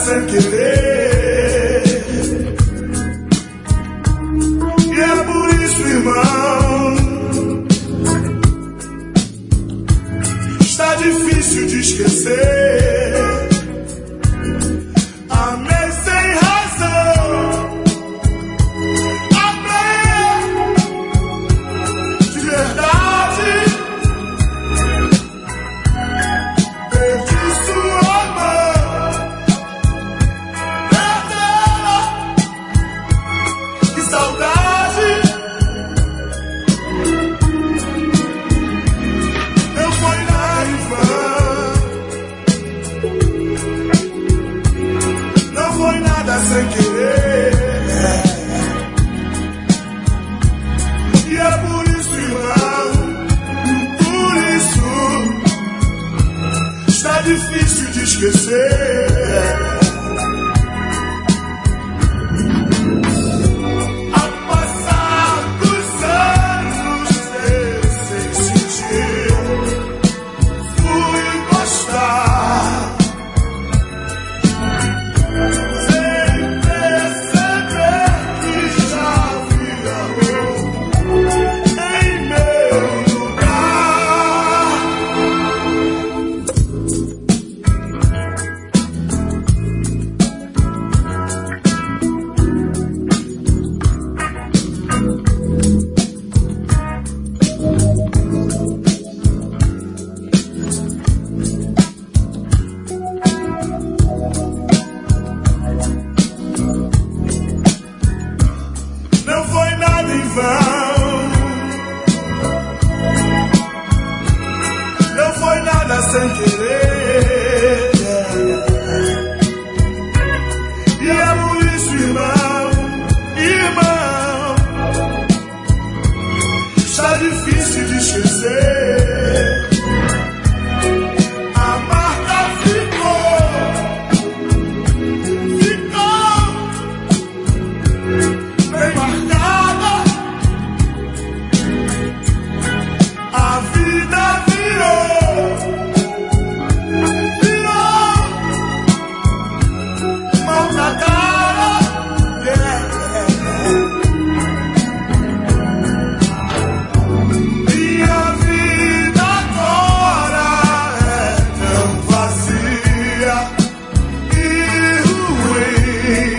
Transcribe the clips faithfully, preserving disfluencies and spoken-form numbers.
sem querer. E é por isso, irmão, está difícil de esquecer. Amei sem razão, amei de verdade, perdi sua mão, perdeu, que saudade. Não foi nada em vão, não foi nada sem querer. E é por isso, irmão, por isso está difícil de esquecer. A passar dos anos sem sentir, fui gostar sem perceber que já havia em meu lugar. Não foi nada em vão, não foi nada sem querer. E é por isso, irmão, irmão, está difícil de esquecer. A marca ficou, ficou bem marcada. A vida virou, virou mão na cara. Yeah. Minha vida agora é tão vazia e ruim.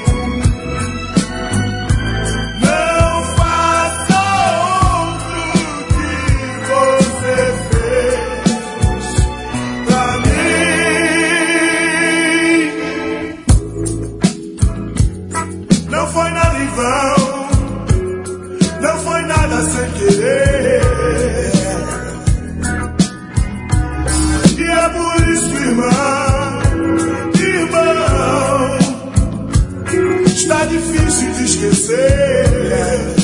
Não faça outro que você fez pra mim. Não foi nada em vão, não foi nada sem querer. E é por isso, irmão, irmão, está difícil de esquecer.